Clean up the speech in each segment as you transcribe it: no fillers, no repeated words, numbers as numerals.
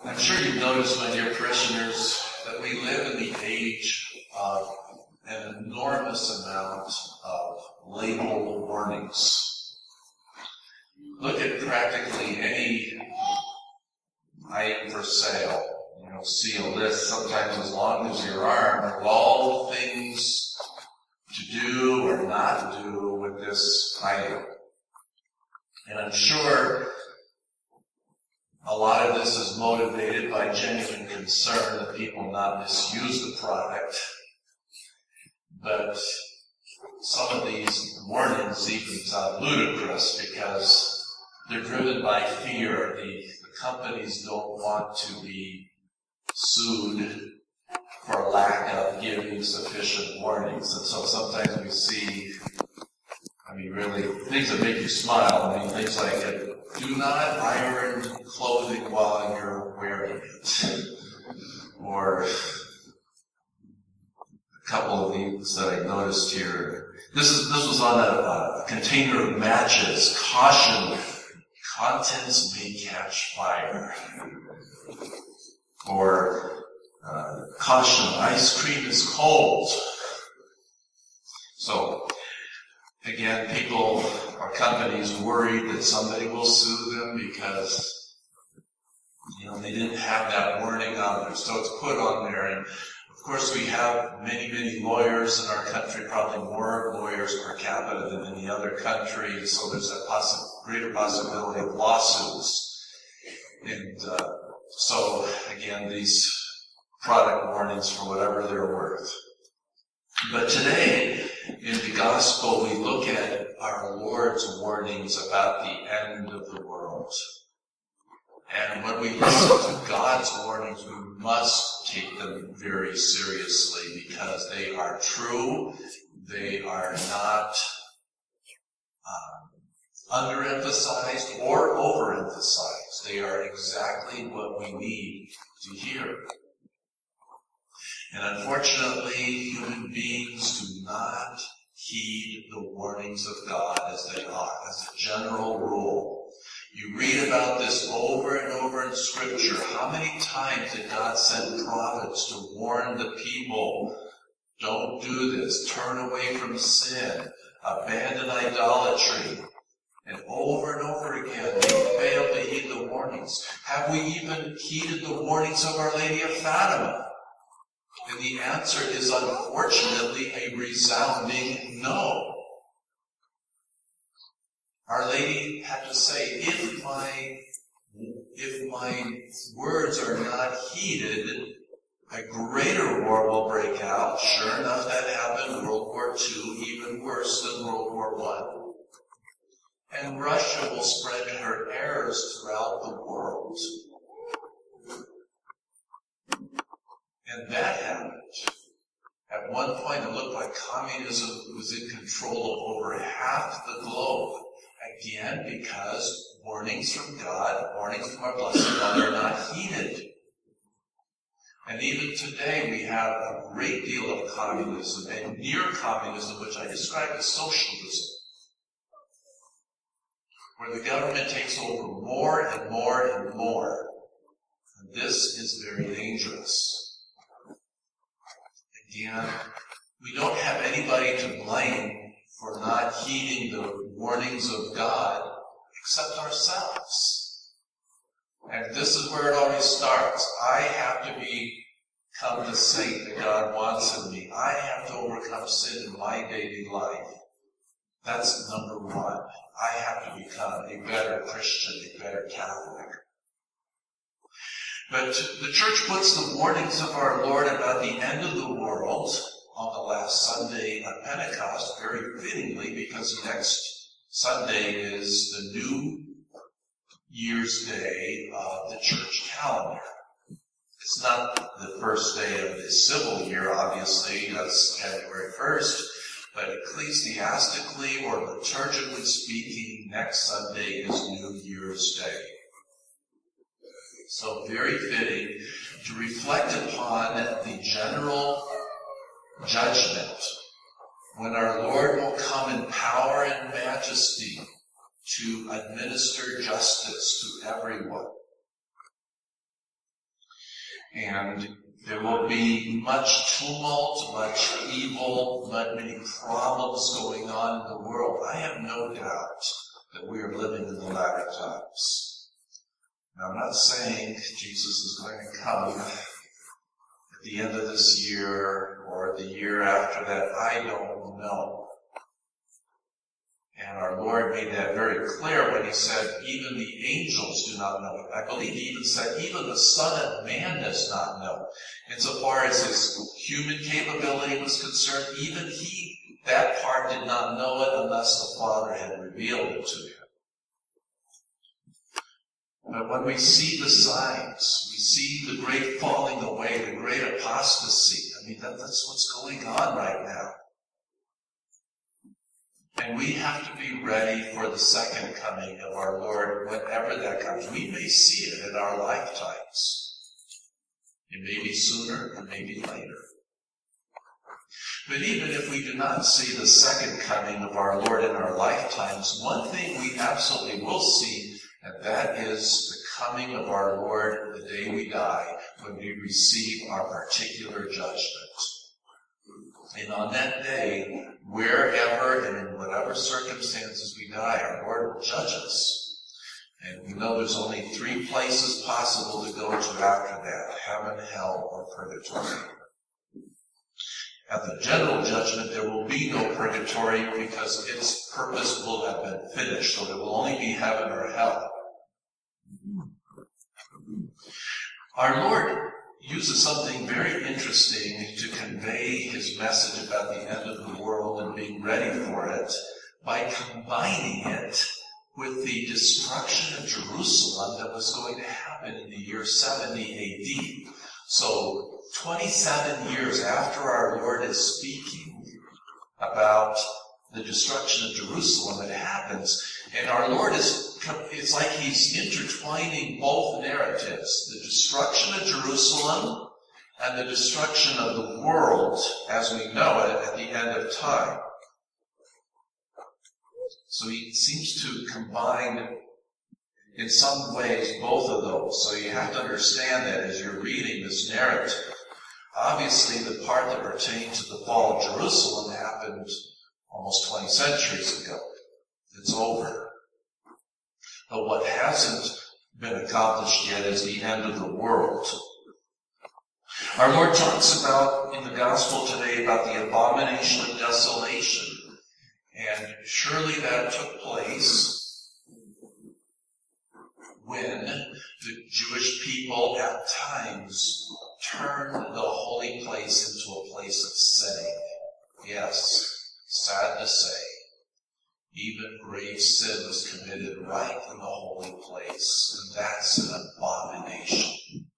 I'm sure you've noticed, my dear parishioners, that we live in the age of an enormous amount of label warnings. Look at practically any item for sale. You'll see a list sometimes as long as your arm of all the things to do or not do with this item. And I'm sure a lot of this is motivated by genuine concern that people not misuse the product. But some of these warnings even sound ludicrous because they're driven by fear. The companies don't want to be sued for lack of giving sufficient warnings. And so sometimes we see, really, things that make you smile. Things like, do not iron clothing while you're wearing it. Or a couple of these that I noticed here. This was on a container of matches. Caution, contents may catch fire. Or caution, ice cream is cold. So, again, people or companies worried that somebody will sue them because, they didn't have that warning on there. So it's put on there. And of course we have many, many lawyers in our country, probably more lawyers per capita than any other country. So there's a greater possibility of lawsuits. And so again, these product warnings for whatever they're worth. But today, in the gospel, we look at our Lord's warnings about the end of the world. And when we listen to God's warnings, we must take them very seriously because they are true. They are not underemphasized or overemphasized. They are exactly what we need to hear. And unfortunately, human beings do not heed the warnings of God as they ought, as a general rule. You read about this over and over in Scripture. How many times did God send prophets to warn the people, don't do this, turn away from sin, abandon idolatry? And over again, they failed to heed the warnings. Have we even heeded the warnings of Our Lady of Fatima? And the answer is unfortunately a resounding no. Our Lady had to say, if my words are not heeded, a greater war will break out. Sure enough, that happened. World War II, even worse than World War I. And Russia will spread her errors throughout the world. And that happened. At one point, it looked like communism was in control of over half the globe. Again, because warnings from God, warnings from our Blessed Mother are not heeded. And even today, we have a great deal of communism and near communism, which I describe as socialism, where the government takes over more and more and more. And this is very dangerous. Again, we don't have anybody to blame for not heeding the warnings of God except ourselves. And this is where it always starts. I have to become the saint that God wants in me. I have to overcome sin in my daily life. That's number one. I have to become a better Christian, a better Catholic. But the church puts the warnings of our Lord about the end of the world on the last Sunday of Pentecost, very fittingly, because next Sunday is the New Year's Day of the church calendar. It's not the first day of the civil year, obviously, that's January 1st, but ecclesiastically or liturgically speaking, next Sunday is New Year's Day. So very fitting to reflect upon the general judgment when our Lord will come in power and majesty to administer justice to everyone. And there will be much tumult, much evil, many problems going on in the world. I have no doubt that we are living in the latter times. Now, I'm not saying Jesus is going to come at the end of this year or the year after that. I don't know. And our Lord made that very clear when he said, even the angels do not know. I believe he even said, even the Son of Man does not know. Insofar as his human capability was concerned, even he, that part, did not know it unless the Father had revealed it to him. But when we see the signs, we see the great falling away, the great apostasy, that's what's going on right now. And we have to be ready for the second coming of our Lord, whenever that comes. We may see it in our lifetimes. It may be sooner, it may be later. But even if we do not see the second coming of our Lord in our lifetimes, one thing we absolutely will see, and that is the coming of our Lord the day we die, when we receive our particular judgment. And on that day, wherever and in whatever circumstances we die, our Lord will judge us. And we know there's only 3 places possible to go to after that: heaven, hell, or purgatory. At the general judgment, there will be no purgatory because its purpose will have been finished, so there will only be heaven or hell. Our Lord uses something very interesting to convey his message about the end of the world and being ready for it by combining it with the destruction of Jerusalem that was going to happen in the year 70 A.D. So 27 years after our Lord is speaking about the destruction of Jerusalem, it happens. And our Lord it's like he's intertwining both narratives, the destruction of Jerusalem and the destruction of the world as we know it at the end of time. So he seems to combine in some ways both of those. So you have to understand that as you're reading this narrative. Obviously, the part that pertains to the fall of Jerusalem happened almost 20 centuries ago. It's over. But what hasn't been accomplished yet is the end of the world. Our Lord talks about, in the gospel today, about the abomination of desolation. And surely that took place when the Jewish people at times turned the holy place into a place of sinning. Yes, sad to say, even grave sin was committed right in the holy place, and that's an abomination.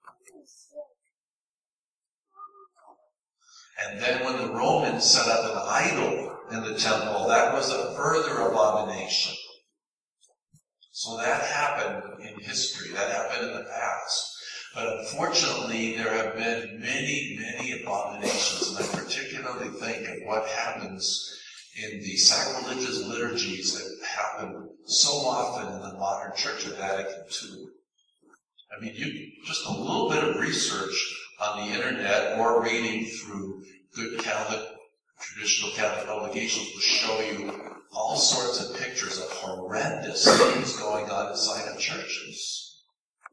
And then when the Romans set up an idol in the temple, that was a further abomination. So that happened in history, that happened in the past. But unfortunately, there have been many, many abominations, and I particularly think of what happens in the sacrilegious liturgies that happen so often in the modern Church of Vatican II. I mean, just a little bit of research on the internet or reading through good Catholic, traditional Catholic publications will show you all sorts of pictures of horrendous things going on inside of churches.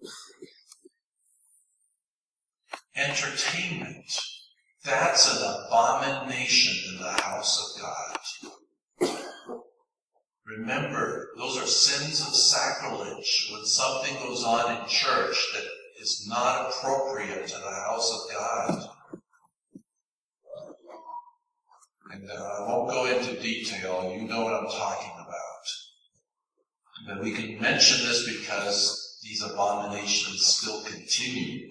Entertainment. That's an abomination in the house of God. Remember, those are sins of sacrilege. When something goes on in church that is not appropriate to the house of God. And I won't go into detail. You know what I'm talking about. But we can mention this because these abominations still continue.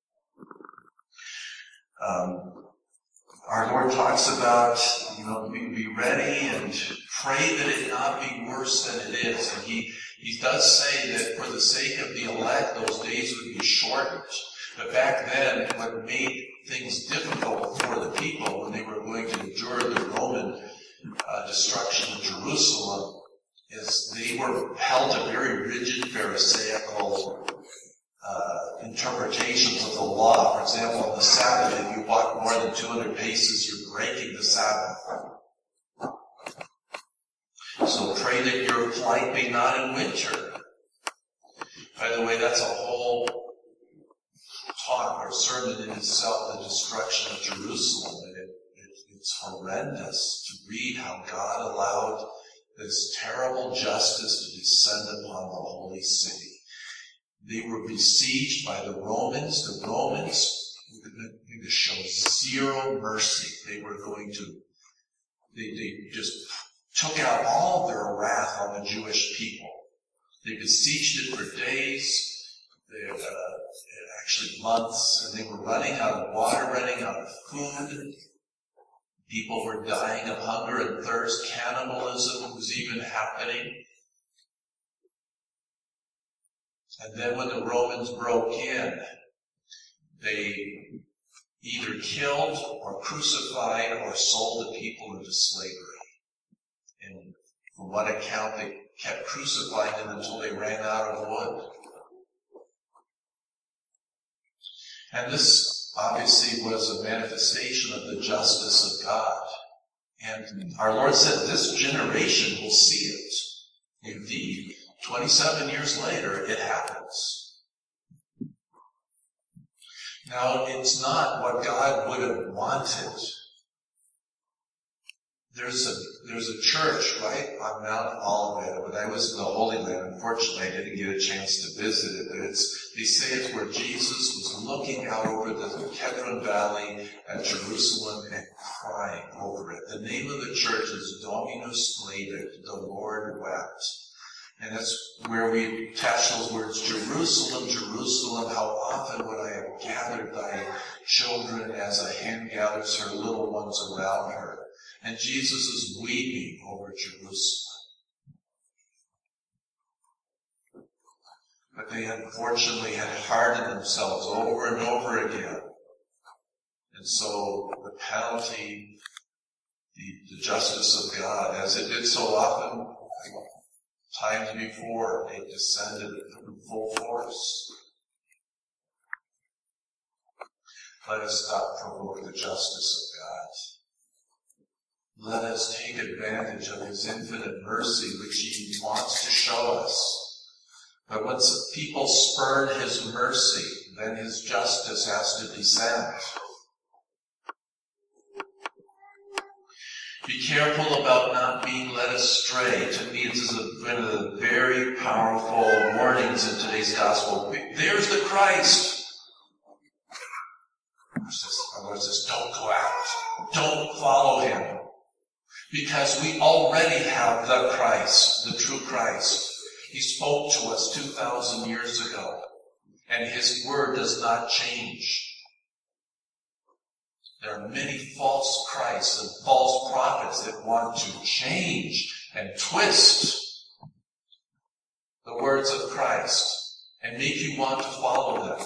Our Lord talks about, be ready and pray that it not be worse than it is. And he does say that for the sake of the elect, those days would be shortened. But back then, what made things difficult for the people when they were going to endure the Roman destruction of Jerusalem is they were held to very rigid Pharisaical interpretations of the law. For example, on the Sabbath, if you walk more than 200 paces, you're breaking the Sabbath. So pray that your flight be not in winter. By the way, that's a whole talk or sermon in itself, the destruction of Jerusalem. And it's horrendous to read how God allowed this terrible justice to descend upon the holy city. They were besieged by the Romans. The Romans were going to show zero mercy. They were going to, they just took out all of their wrath on the Jewish people. They besieged it for days, actually months, and they were running out of water, running out of food. People were dying of hunger and thirst. Cannibalism was even happening. And then when the Romans broke in, they either killed or crucified or sold the people into slavery. And from one account, they kept crucifying them until they ran out of wood. And this obviously was a manifestation of the justice of God. And our Lord said, this generation will see it. Indeed, 27 years later, it happens. Now, it's not what God would have wanted. There's a church right on Mount Olivet. When I was in the Holy Land, unfortunately, I didn't get a chance to visit it. But they say it's where Jesus was looking out over the Kedron Valley at Jerusalem and crying over it. The name of the church is Dominus Flavit, the Lord wept. And that's where we attach those words, Jerusalem, Jerusalem, how often would I have gathered thy children as a hen gathers her little ones around her. And Jesus is weeping over Jerusalem. But they unfortunately had hardened themselves over and over again. And so the penalty, the justice of God, as it did so often, times before, it descended in full force. Let us not provoke the justice of God. Let us take advantage of His infinite mercy, which He wants to show us. But once people spurn His mercy, then His justice has to descend. Be careful about not being led astray. To me, this is one of the very powerful warnings in today's gospel. There's the Christ. Our Lord says, don't go out. Don't follow Him. Because we already have the Christ, the true Christ. He spoke to us 2,000 years ago. And His word does not change. There are many false Christs and false prophets that want to change and twist the words of Christ and make you want to follow them.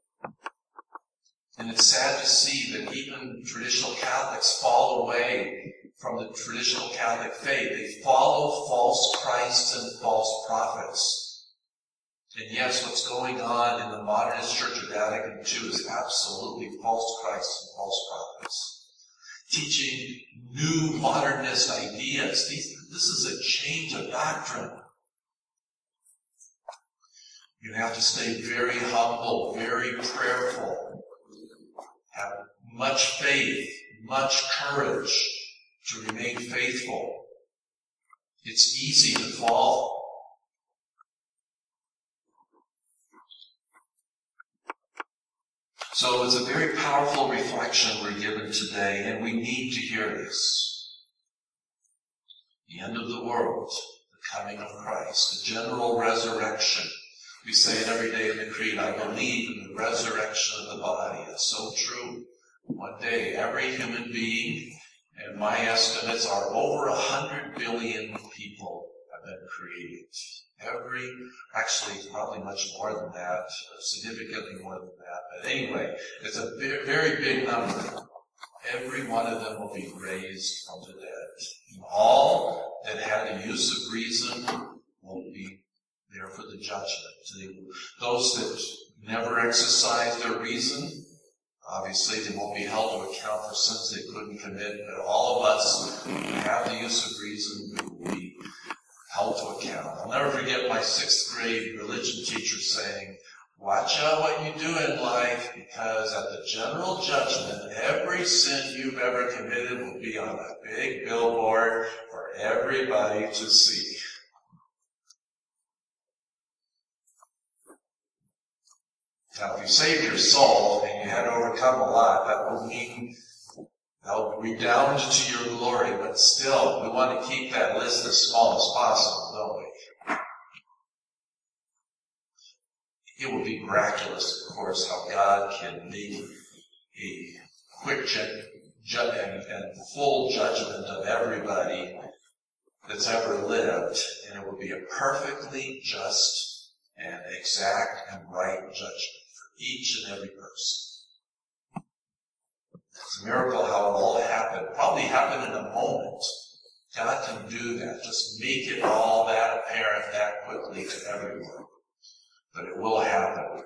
And it's sad to see that even traditional Catholics fall away from the traditional Catholic faith. They follow false Christs and false prophets. And yes, what's going on in the modernist Church of Vatican II is absolutely false Christs and false prophets. Teaching new modernist ideas. This is a change of doctrine. You have to stay very humble, very prayerful. Have much faith, much courage to remain faithful. It's easy to fall. So it's a very powerful reflection we're given today, and we need to hear this. The end of the world, the coming of Christ, the general resurrection. We say it every day in the Creed, I believe in the resurrection of the body. It's so true. One day, every human being, and my estimates are over 100 billion people have been created. Actually, probably much more than that, significantly more than that. But anyway, it's a very big number. Every one of them will be raised from the dead. And all that had a use of reason will be there for the judgment. Those that never exercise their reason. Obviously, they won't be held to account for sins they couldn't commit, but all of us who have the use of reason will be held to account. I'll never forget my 6th grade religion teacher saying, watch out what you do in life, because at the general judgment, every sin you've ever committed will be on a big billboard for everybody to see. Now, if you saved your soul and you had overcome a lot, that will mean that will redound to your glory, but still, we want to keep that list as small as possible, don't we? It would be miraculous, of course, how God can make a quick and full judgment of everybody that's ever lived, and it would be a perfectly just and exact and right judgment for each and every person. It's a miracle how it all happened. Probably happened in a moment. God can do that. Just make it all that apparent that quickly to everyone. But it will happen.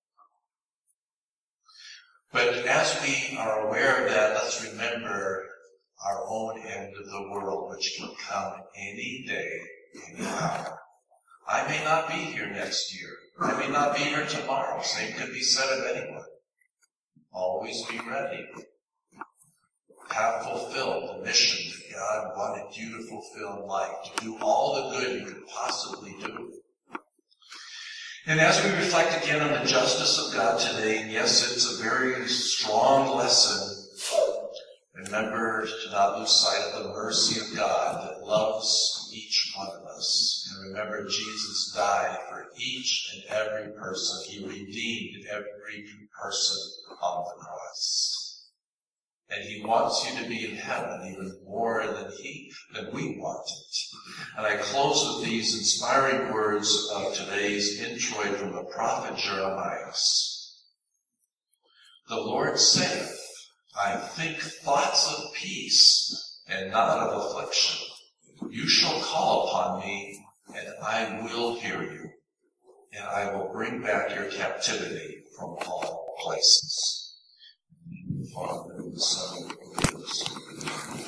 But as we are aware of that, let's remember our own end of the world, which can come any day, any hour. I may not be here next year. I may not be here tomorrow. Same could be said of anyone. Always be ready. Have fulfilled the mission that God wanted you to fulfill in life, to do all the good you could possibly do. And as we reflect again on the justice of God today, and yes, it's a very strong lesson, remember to not lose sight of the mercy of God that loves each one of us. And remember, Jesus died for each and every person. He redeemed every person on the cross. And he wants you to be in heaven even more than we want it. And I close with these inspiring words of today's introit from the prophet Jeremiah. The Lord saith, I think thoughts of peace and not of affliction. You shall call upon me, and I will hear you, and I will bring back your captivity from all places. Father, and the Son, and the Holy Ghost.